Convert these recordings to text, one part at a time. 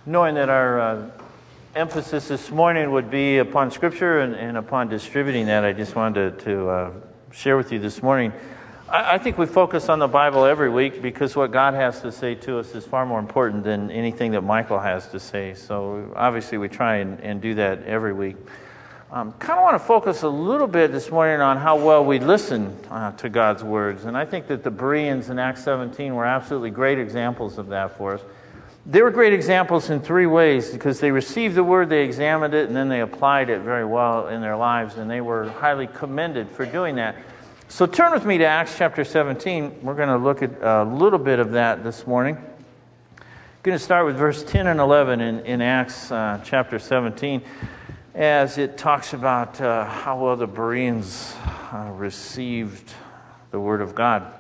Knowing that our emphasis this morning would be upon Scripture and upon distributing that, I just wanted to share with you this morning. I think we focus on the Bible every week because what God has to say to us is far more important than anything that Michael has to say. So obviously we try and do that every week. Kind of want to focus a little bit this morning on how well we listen to God's words. And I think that the Bereans in Acts 17 were absolutely great examples of that for us. They were great examples in three ways because they received the word, they examined it, and then they applied it very well in their lives, and they were highly commended for doing that. So turn with me to Acts chapter 17. We're going to look at a little bit of that this morning. I'm going to start with verse 10 and 11 in Acts chapter 17 as it talks about how well the Bereans received the word of God.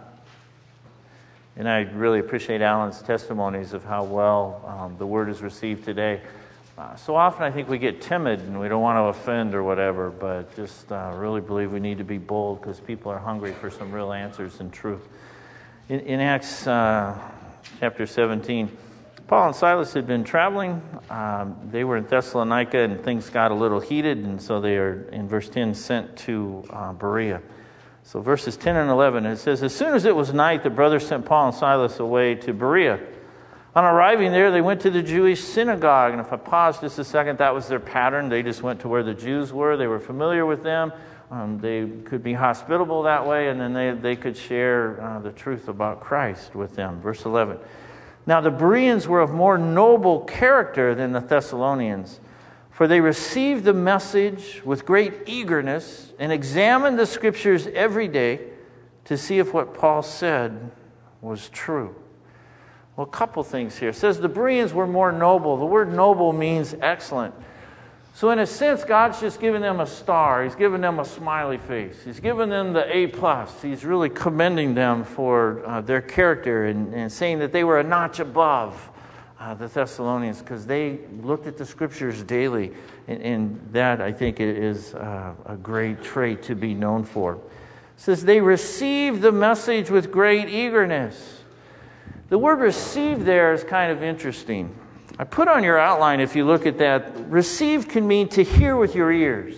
And I really appreciate Alan's testimonies of how well the word is received today. So often I think we get timid and we don't want to offend or whatever, but just really believe we need to be bold because people are hungry for some real answers and truth. In Acts chapter 17, Paul and Silas had been traveling. They were in Thessalonica and things got a little heated, and so they are, in verse 10, sent to Berea. So verses 10 and 11, it says, as soon as it was night, the brothers sent Paul and Silas away to Berea. On arriving there, they went to the Jewish synagogue. And if I pause just a second, that was their pattern. They just went to where the Jews were. They were familiar with them. They could be hospitable that way, and then they could share the truth about Christ with them. Verse 11. Now the Bereans were of more noble character than the Thessalonians, for they received the message with great eagerness and examined the Scriptures every day to see if what Paul said was true. Well, a couple things here. It says the Bereans were more noble. The word noble means excellent. So in a sense, God's just given them a star. He's given them a smiley face. He's given them the A+. He's really commending them for their character and saying that they were a notch above the Thessalonians because they looked at the Scriptures daily. And that, I think, is a great trait to be known for. It says they received the message with great eagerness. The word received there is kind of interesting. I put on your outline, if you look at that, receive can mean to hear with your ears.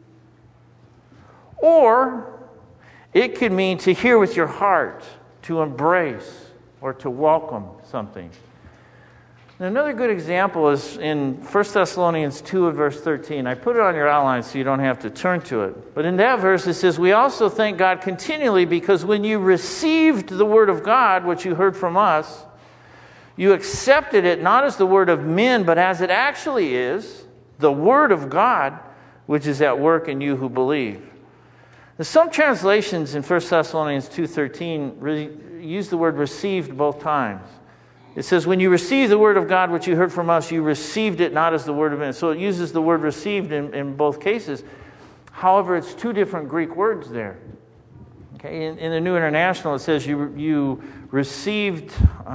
Or it can mean to hear with your heart, to embrace, or to welcome something. And another good example is in 1 Thessalonians 2 and verse 13. I put it on your outline so you don't have to turn to it. But in that verse it says, we also thank God continually because when you received the word of God, which you heard from us, you accepted it not as the word of men, but as it actually is, the word of God, which is at work in you who believe. Now, some translations in 1 Thessalonians 2:13 use the word received both times. It says, when you received the word of God, which you heard from us, you received it not as the word of men. So it uses the word received in both cases. However, it's two different Greek words there. Okay, in the New International, it says you received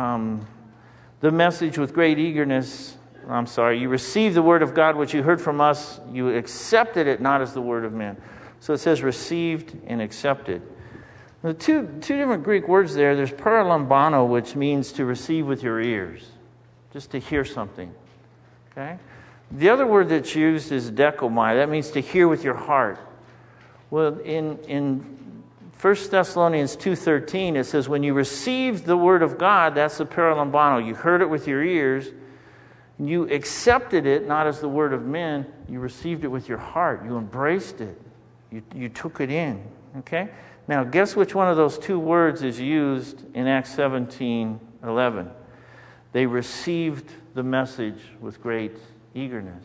the message with great eagerness. You received the word of God, which you heard from us. You accepted it not as the word of men. So it says received and accepted. The two different Greek words there. There's paralambano, which means to receive with your ears, just to hear something. Okay. The other word that's used is dekomai. That means to hear with your heart. Well, in 1 Thessalonians 2:13, it says, when you received the word of God, that's the paralambano. You heard it with your ears. You accepted it not as the word of men. You received it with your heart. You embraced it. You took it in. Okay. Now, guess which one of those two words is used in Acts 17:11? They received the message with great eagerness.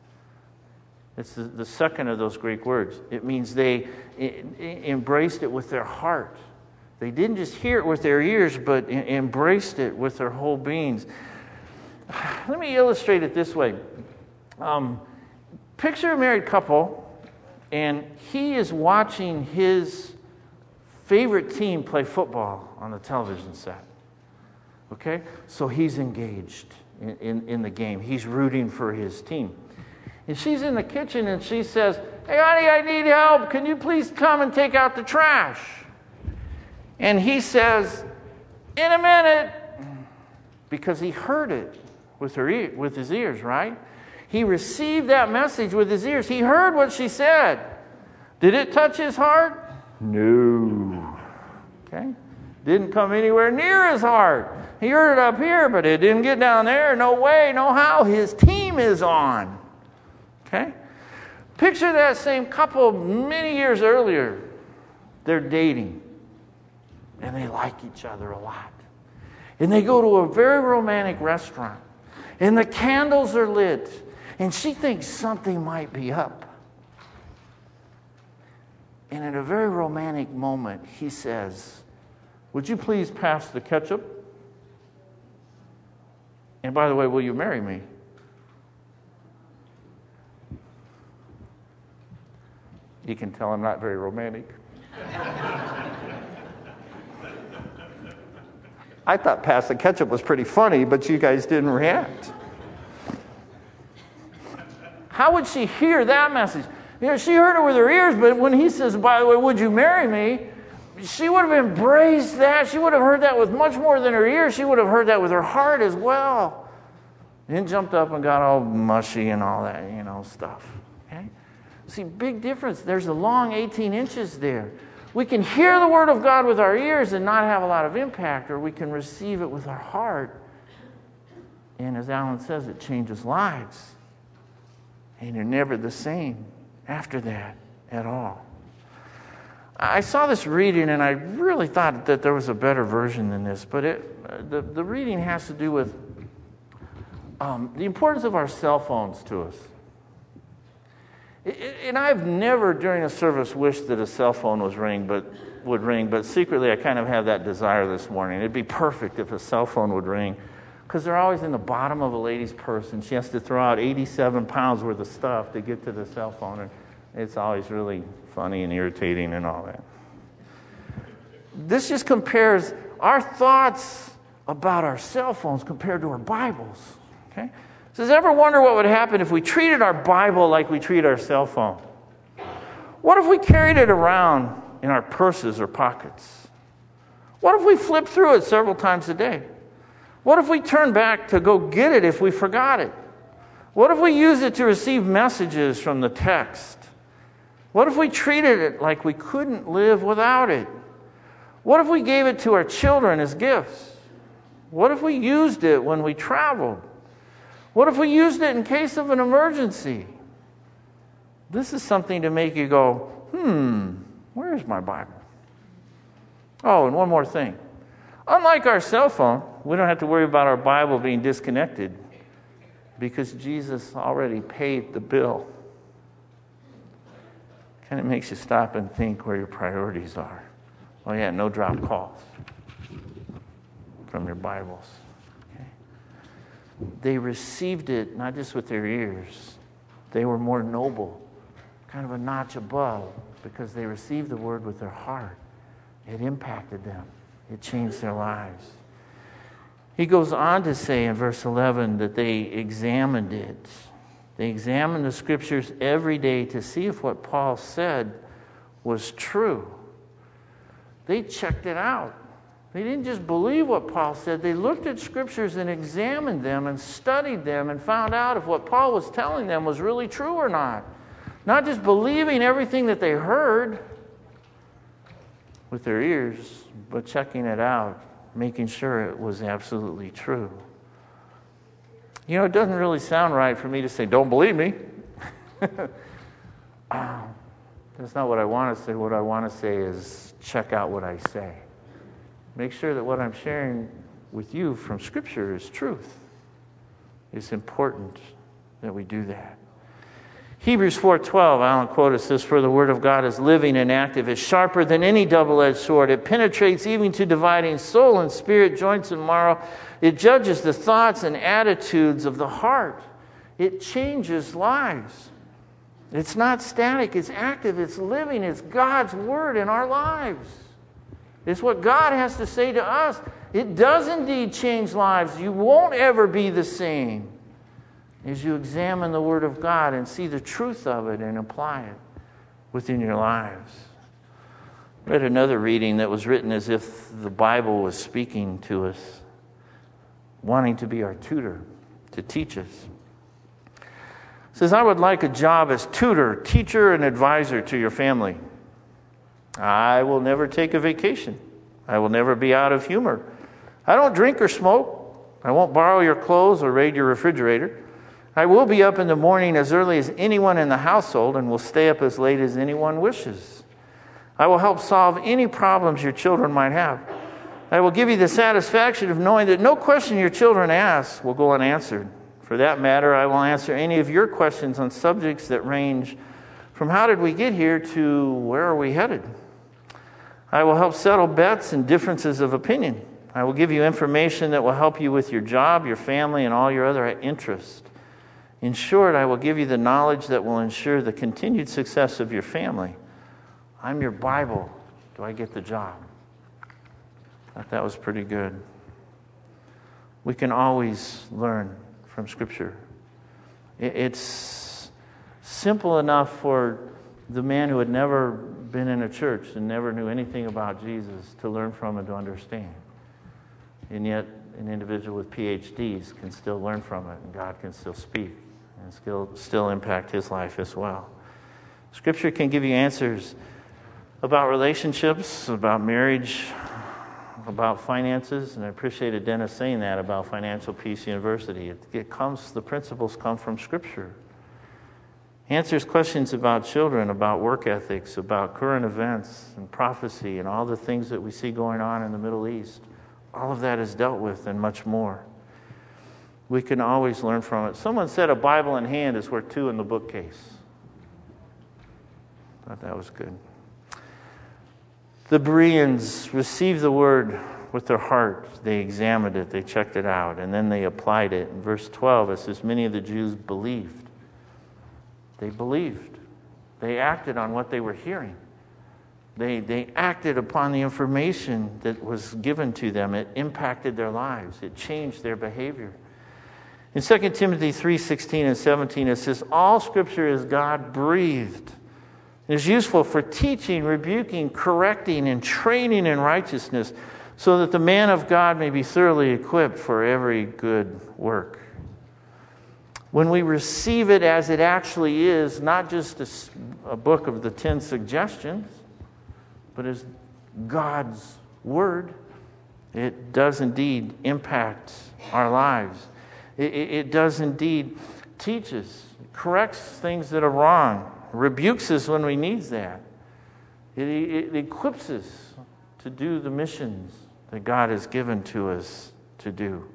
It's the second of those Greek words. It means they embraced it with their heart. They didn't just hear it with their ears, but embraced it with their whole beings. Let me illustrate it this way. Picture a married couple, and he is watching his favorite team play football on the television set. Okay? So he's engaged in the game. He's rooting for his team. And she's in the kitchen and she says, hey, honey, I need help. Can you please come and take out the trash? And he says, in a minute, because he heard it with his ears, right? He received that message with his ears. He heard what she said. Did it touch his heart? No. Okay? Didn't come anywhere near his heart. He heard it up here, but it didn't get down there. No way, no how. His team is on. Okay? Picture that same couple many years earlier. They're dating. And they like each other a lot. And they go to a very romantic restaurant. And the candles are lit. And she thinks something might be up. And in a very romantic moment, he says, "Would you please pass the ketchup? And by the way, will you marry me?" You can tell I'm not very romantic. I thought pass the ketchup was pretty funny, but you guys didn't react. How would she hear that message? She heard it with her ears, but when he says, "By the way, would you marry me?" she would have embraced that. She would have heard that with much more than her ears. She would have heard that with her heart as well. Then jumped up and got all mushy and all that, stuff. Okay? See, big difference. There's a long 18 inches there. We can hear the Word of God with our ears and not have a lot of impact, or we can receive it with our heart. And as Alan says, it changes lives. And you're never the same after that at all. I saw this reading, and I really thought that there was a better version than this, but the reading has to do with the importance of our cell phones to us. And I've never during a service wished that a cell phone would ring, but secretly I kind of have that desire this morning. It'd be perfect if a cell phone would ring, because they're always in the bottom of a lady's purse, and she has to throw out 87 pounds worth of stuff to get to the cell phone, and it's always really funny and irritating and all that. This just compares our thoughts about our cell phones compared to our Bibles. Okay? Does ever wonder what would happen if we treated our Bible like we treat our cell phone? What if we carried it around in our purses or pockets? What if we flipped through it several times a day? What if we turned back to go get it if we forgot it? What if we used it to receive messages from the text? What if we treated it like we couldn't live without it? What if we gave it to our children as gifts? What if we used it when we traveled? What if we used it in case of an emergency? This is something to make you go, where's my Bible? Oh, and one more thing. Unlike our cell phone, we don't have to worry about our Bible being disconnected because Jesus already paid the bill. Kind of makes you stop and think where your priorities are. Oh yeah, no drop calls from your Bibles. Okay. They received it not just with their ears. They were more noble, kind of a notch above, because they received the word with their heart. It impacted them. It changed their lives. He goes on to say in verse 11 that they examined it. They examined the scriptures every day to see if what Paul said was true. They checked it out. They didn't just believe what Paul said. They looked at scriptures and examined them and studied them and found out if what Paul was telling them was really true or not. Not just believing everything that they heard with their ears, but checking it out, making sure it was absolutely true. You know, it doesn't really sound right for me to say, "Don't believe me." That's not what I want to say. What I want to say is check out what I say. Make sure that what I'm sharing with you from Scripture is truth. It's important that we do that. Hebrews 4:12, Alan quoted says, "For the word of God is living and active. It's sharper than any double-edged sword. It penetrates even to dividing soul and spirit, joints and marrow. It judges the thoughts and attitudes of the heart. It changes lives." It's not static, it's active, it's living, it's God's word in our lives. It's what God has to say to us. It does indeed change lives. You won't ever be the same as you examine the word of God and see the truth of it and apply it within your lives. I read another reading that was written as if the Bible was speaking to us, wanting to be our tutor, to teach us. It says, I would like a job as tutor, teacher, and advisor to your family. I will never take a vacation. I will never be out of humor. I don't drink or smoke. I won't borrow your clothes or raid your refrigerator. I will be up in the morning as early as anyone in the household and will stay up as late as anyone wishes. I will help solve any problems your children might have. I will give you the satisfaction of knowing that no question your children ask will go unanswered. For that matter, I will answer any of your questions on subjects that range from how did we get here to where are we headed. I will help settle bets and differences of opinion. I will give you information that will help you with your job, your family, and all your other interests. In short, I will give you the knowledge that will ensure the continued success of your family. I'm your Bible. Do I get the job? I thought that was pretty good. We can always learn from Scripture. It's simple enough for the man who had never been in a church and never knew anything about Jesus to learn from and to understand. And yet, an individual with PhDs can still learn from it, and God can still speak and still impact his life as well. Scripture can give you answers about relationships, about marriage, about finances, and I appreciated Dennis saying that about Financial Peace University. The principles come from Scripture. Answers questions about children, about work ethics, about current events and prophecy and all the things that we see going on in the Middle East. All of that is dealt with and much more. We can always learn from it. Someone said a Bible in hand is worth two in the bookcase. I thought that was good. The Bereans received the word with their heart. They examined it, they checked it out, and then they applied it. In verse 12, it says, many of the Jews believed. They believed. They acted on what they were hearing. They acted upon the information that was given to them. It impacted their lives. It changed their behavior. In 2 Timothy 3:16 and 17, it says, all Scripture is God-breathed. It is useful for teaching, rebuking, correcting, and training in righteousness, so that the man of God may be thoroughly equipped for every good work. When we receive it as it actually is, not just a book of the 10 suggestions, but as God's Word, it does indeed impact our lives. It does indeed teach us, corrects things that are wrong, rebukes us when we need that. It equips us to do the missions that God has given to us to do.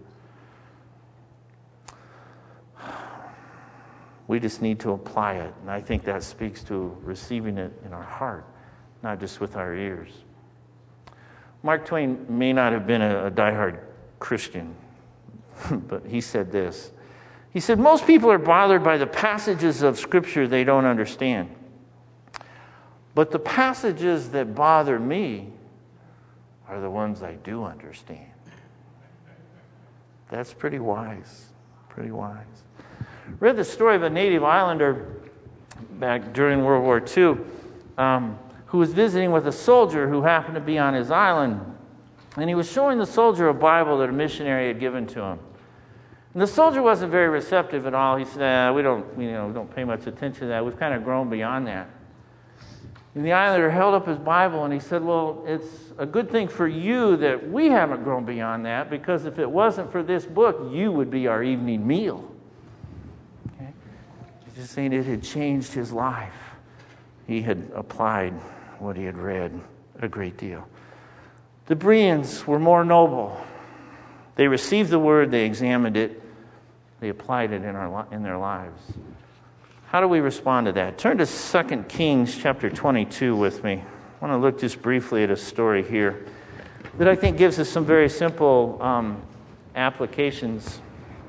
We just need to apply it. And I think that speaks to receiving it in our heart, not just with our ears. Mark Twain may not have been a diehard Christian, but he said this. He said, most people are bothered by the passages of Scripture they don't understand. But the passages that bother me are the ones I do understand. That's pretty wise. Pretty wise. Read the story of a native islander back during World War II who was visiting with a soldier who happened to be on his island. And he was showing the soldier a Bible that a missionary had given to him. And the soldier wasn't very receptive at all. He said, we don't pay much attention to that. We've kind of grown beyond that. And the islander held up his Bible and he said, well, it's a good thing for you that we haven't grown beyond that, because if it wasn't for this book, you would be our evening meal. Okay? He's just saying it had changed his life. He had applied what he had read a great deal. The Bereans were more noble. They received the word, they examined it, they applied it in their lives. How do we respond to that? Turn to 2 Kings chapter 22 with me. I want to look just briefly at a story here that I think gives us some very simple applications.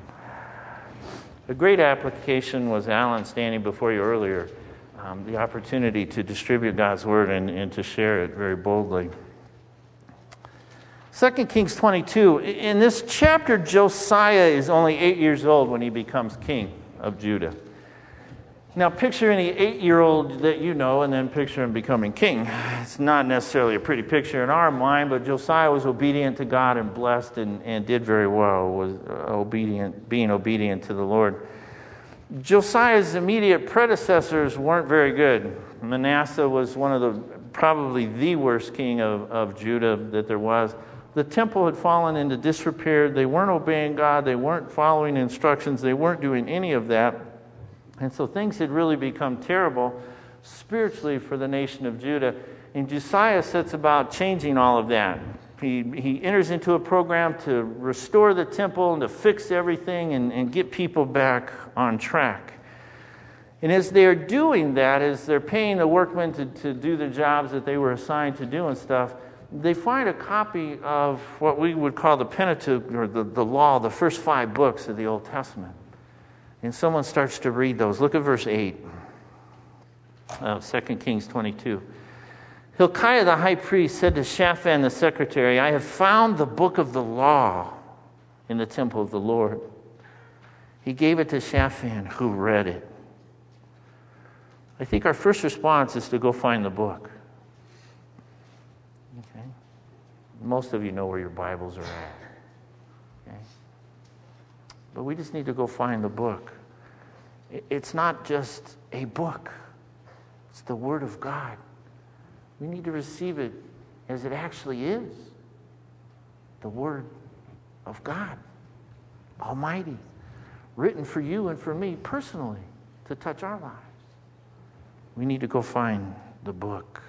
A great application was Alan standing before you earlier, the opportunity to distribute God's word and to share it very boldly. 2 Kings 22. In this chapter, Josiah is only 8 years old when he becomes king of Judah. Now, picture any 8-year-old that you know and then picture him becoming king. It's not necessarily a pretty picture in our mind, but Josiah was obedient to God and blessed and did very well, was being obedient to the Lord. Josiah's immediate predecessors weren't very good. Manasseh was one of probably the worst king of Judah that there was. The temple had fallen into disrepair. They weren't obeying God. They weren't following instructions. They weren't doing any of that. And so things had really become terrible spiritually for the nation of Judah. And Josiah sets about changing all of that. He enters into a program to restore the temple and to fix everything and get people back on track. And as they're doing that, as they're paying the workmen to do the jobs that they were assigned to do and stuff, they find a copy of what we would call the Pentateuch, or the law, the first 5 books of the Old Testament. And someone starts to read those. Look at verse 8 of 2 Kings 22. Hilkiah the high priest said to Shaphan the secretary, I have found the book of the law in the temple of the Lord. He gave it to Shaphan, who read it. I think our first response is to go find the book. Okay? Most of you know where your Bibles are at. Okay? But we just need to go find the book. It's not just a book. It's the Word of God. We need to receive it as it actually is. The Word of God, Almighty, written for you and for me personally to touch our lives. We need to go find the book.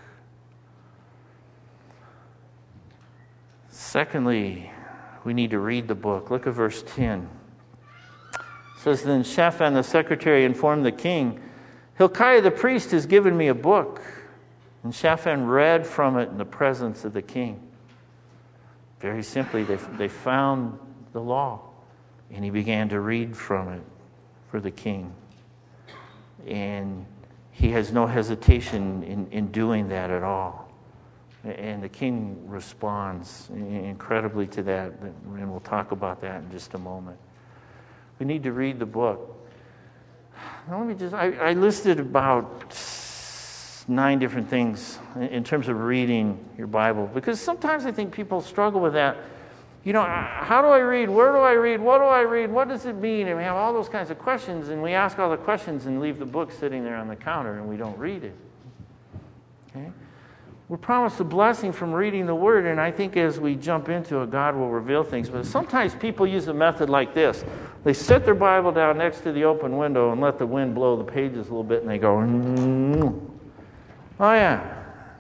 Secondly, we need to read the book. Look at verse 10. It says, Then Shaphan the secretary informed the king, Hilkiah the priest has given me a book. And Shaphan read from it in the presence of the king. Very simply, they found the law, and he began to read from it for the king. And he has no hesitation in doing that at all. And the king responds incredibly to that, and we'll talk about that in just a moment. We need to read the book. Now, I listed about 9 different things in terms of reading your Bible, because sometimes I think people struggle with that. You know, how do I read? Where do I read? What do I read? What does it mean? And we have all those kinds of questions, and we ask all the questions and leave the book sitting there on the counter, and we don't read it. Okay? We're promised a blessing from reading the Word, and I think as we jump into it, God will reveal things. But sometimes people use a method like this. They set their Bible down next to the open window and let the wind blow the pages a little bit, and they go, Oh, yeah.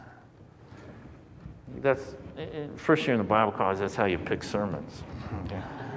That's first year in the Bible college, that's how you pick sermons. Okay.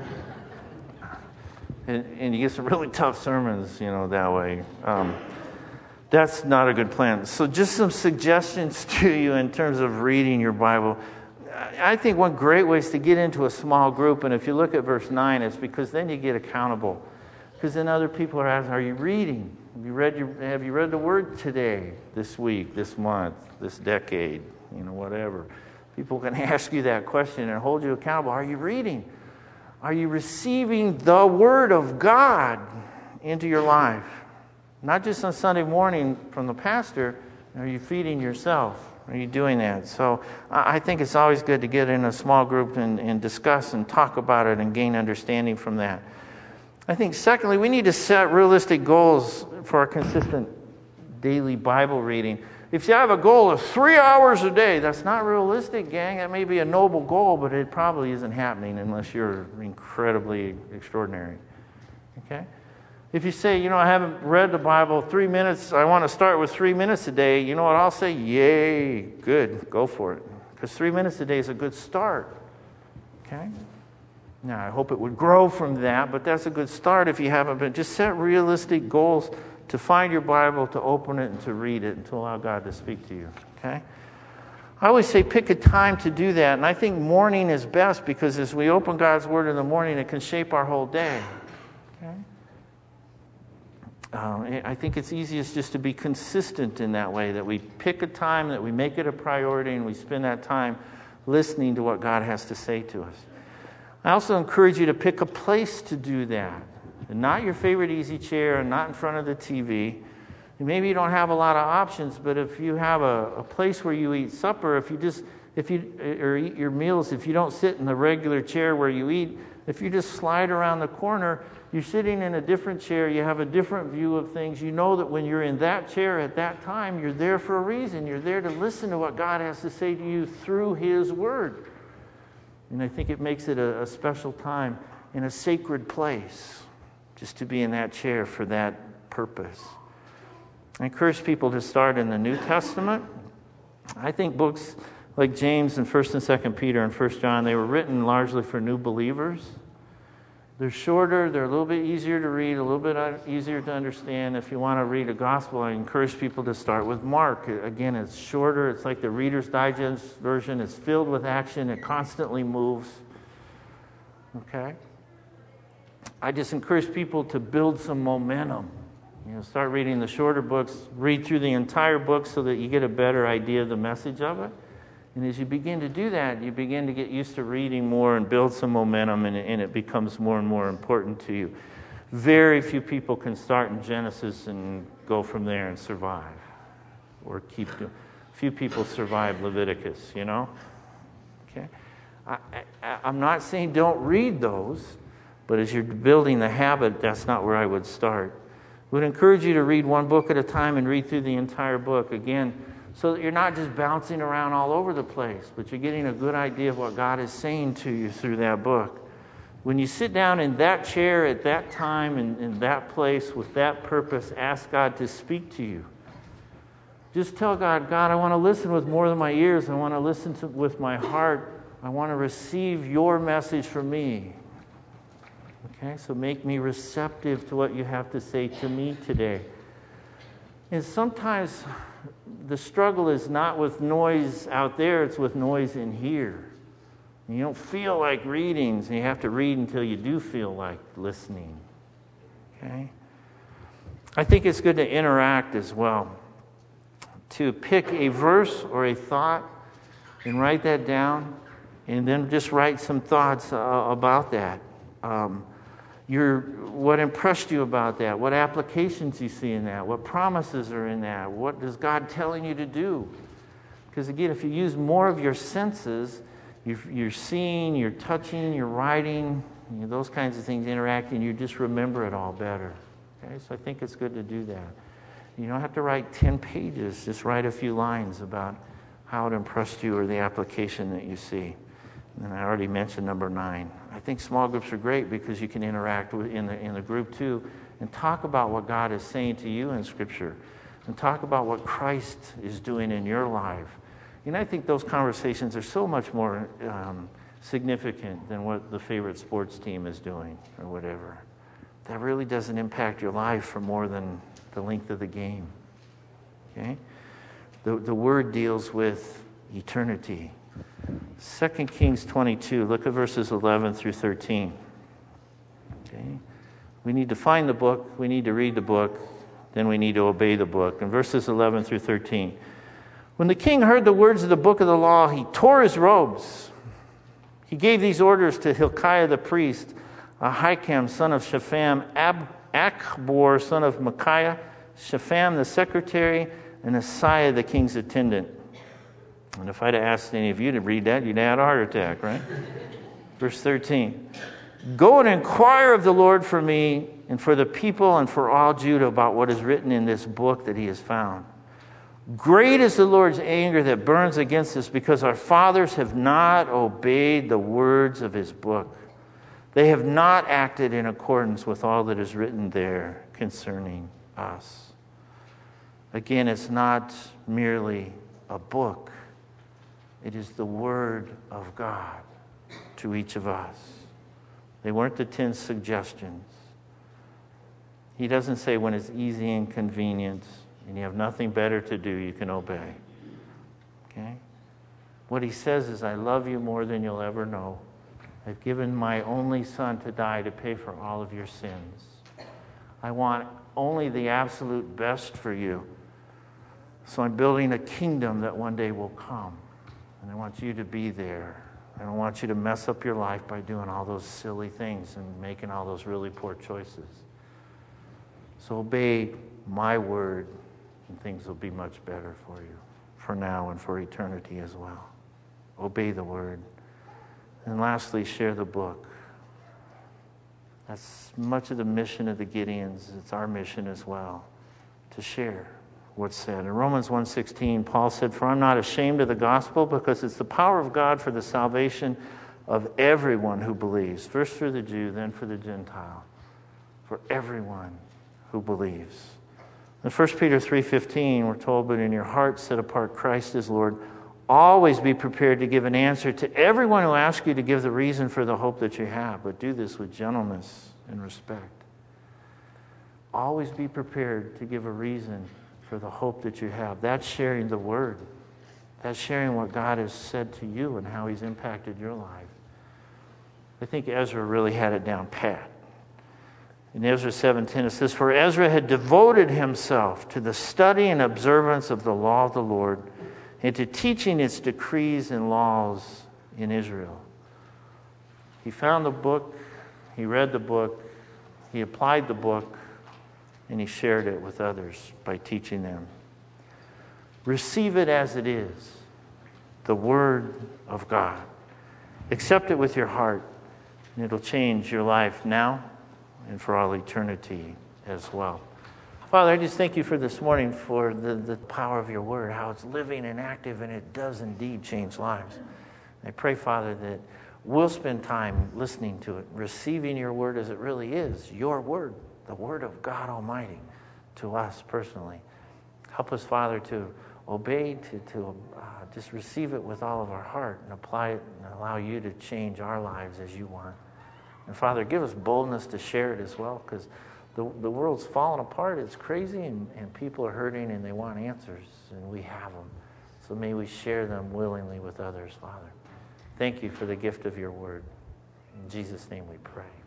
And you get some really tough sermons, that way. That's not a good plan. So just some suggestions to you in terms of reading your Bible. I think one great way is to get into a small group, and if you look at verse 9, it's because then you get accountable. Because then other people are asking, are you reading? Have you read the Word today, this week, this month, this decade, whatever? People can ask you that question and hold you accountable. Are you reading? Are you receiving the Word of God into your life? Not just on Sunday morning from the pastor. Are you feeding yourself? Are you doing that? So I think it's always good to get in a small group and discuss and talk about it and gain understanding from that. I think, secondly, we need to set realistic goals for our consistent daily Bible reading. If you have a goal of 3 hours a day, that's not realistic, gang. That may be a noble goal, but it probably isn't happening unless you're incredibly extraordinary. Okay? If you say, I haven't read the Bible 3 minutes, I want to start with 3 minutes a day, you know what I'll say? Yay, good, go for it. Because 3 minutes a day is a good start. Okay? Now, I hope it would grow from that, but that's a good start if you haven't been. Just set realistic goals to find your Bible, to open it, and to read it, and to allow God to speak to you. Okay? I always say pick a time to do that, and I think morning is best because as we open God's Word in the morning, it can shape our whole day. Okay? I think it's easiest just to be consistent in that way, that we pick a time, that we make it a priority, and we spend that time listening to what God has to say to us. I also encourage you to pick a place to do that. And not your favorite easy chair and not in front of the TV. Maybe you don't have a lot of options, but if you have a place where you eat supper, or eat your meals, if you don't sit in the regular chair where you eat, if you just slide around the corner, you're sitting in a different chair, you have a different view of things. You know that when you're in that chair at that time, you're there for a reason. You're there to listen to what God has to say to you through His Word. And I think it makes it a special time in a sacred place just to be in that chair for that purpose. I encourage people to start in the New Testament. I think books like James and 1st and 2nd Peter and 1st John, they were written largely for new believers. They're shorter, they're a little bit easier to read, a little bit easier to understand. If you want to read a gospel, I encourage people to start with Mark. Again, it's shorter, it's like the Reader's Digest version. It's filled with action, it constantly moves. Okay? I just encourage people to build some momentum. Start reading the shorter books, read through the entire book so that you get a better idea of the message of it. And as you begin to do that, you begin to get used to reading more and build some momentum, and it becomes more and more important to you. Very few people can start in Genesis and go from there and survive, or keep doing. Few people survive Leviticus, Okay? I'm not saying don't read those, but as you're building the habit, that's not where I would start. I would encourage you to read one book at a time and read through the entire book. Again, so that you're not just bouncing around all over the place, but you're getting a good idea of what God is saying to you through that book. When you sit down in that chair at that time and in that place with that purpose, ask God to speak to you. Just tell God, I want to listen with more than my ears. I want to listen with my heart. I want to receive your message from me. Okay, so make me receptive to what you have to say to me today. And sometimes the struggle is not with noise out there, it's with noise in here. You don't feel like reading, so you have to read until you do feel like listening. Okay? I think it's good to interact as well. To pick a verse or a thought and write that down, and then just write some thoughts about that. What impressed you about that? What applications you see in that? What promises are in that? What is God telling you to do? Because again, if you use more of your senses, you're seeing, you're touching, you're writing, those kinds of things interacting, you just remember it all better. Okay, so I think it's good to do that. You don't have to write 10 pages. Just write a few lines about how it impressed you or the application that you see. And I already mentioned number 9. I think small groups are great because you can interact in the group too and talk about what God is saying to you in Scripture and talk about what Christ is doing in your life. I think those conversations are so much more significant than what the favorite sports team is doing or whatever. That really doesn't impact your life for more than the length of the game. Okay? The Word deals with eternity. 2 Kings 22, look at verses 11 through 13. Okay? We need to find the book, we need to read the book, then we need to obey the book. In verses 11 through 13. When the king heard the words of the book of the law, he tore his robes. He gave these orders to Hilkiah the priest, Ahikam son of Shaphan, Achbor son of Micaiah, Shaphan the secretary, and Asaiah the king's attendant. And if I'd have asked any of you to read that, you'd have had a heart attack, right? Verse 13. Go and inquire of the Lord for me and for the people and for all Judah about what is written in this book that he has found. Great is the Lord's anger that burns against us because our fathers have not obeyed the words of his book. They have not acted in accordance with all that is written there concerning us. Again, it's not merely a book. It is the Word of God to each of us. They weren't the 10 suggestions. He doesn't say when it's easy and convenient and you have nothing better to do, you can obey. Okay? What he says is, I love you more than you'll ever know. I've given my only son to die to pay for all of your sins. I want only the absolute best for you. So I'm building a kingdom that one day will come. And I want you to be there. I don't want you to mess up your life by doing all those silly things and making all those really poor choices. So obey my word and things will be much better for you, for now and for eternity as well. Obey the word. And lastly, share the book. That's much of the mission of the Gideons. It's our mission as well, to share what's said. In Romans 1:16, Paul said, "For I'm not ashamed of the gospel, because it's the power of God for the salvation of everyone who believes, first for the Jew, then for the Gentile, for everyone who believes." In 1 Peter 3:15, we're told, "But in your heart set apart Christ as Lord. Always be prepared to give an answer to everyone who asks you to give the reason for the hope that you have, but do this with gentleness and respect." Always be prepared to give a reason for the hope that you have. That's sharing the word. That's sharing what God has said to you and how he's impacted your life. I think Ezra really had it down pat. In Ezra 7:10 it says, "For Ezra had devoted himself to the study and observance of the law of the Lord, and to teaching its decrees and laws in Israel." He found the book, he read the book, he applied the book, and he shared it with others by teaching them. Receive it as it is, the Word of God. Accept it with your heart, and it'll change your life now and for all eternity as well. Father, I just thank you for this morning, for the power of your word, how it's living and active, and it does indeed change lives. I pray, Father, that we'll spend time listening to it, receiving your word as it really is, your word, the word of God Almighty, to us personally. Help us, Father, to obey, to just receive it with all of our heart and apply it and allow you to change our lives as you want. And Father, give us boldness to share it as well, because the world's falling apart. It's crazy, and people are hurting, and they want answers, and we have them. So may we share them willingly with others, Father. Thank you for the gift of your word. In Jesus' name we pray.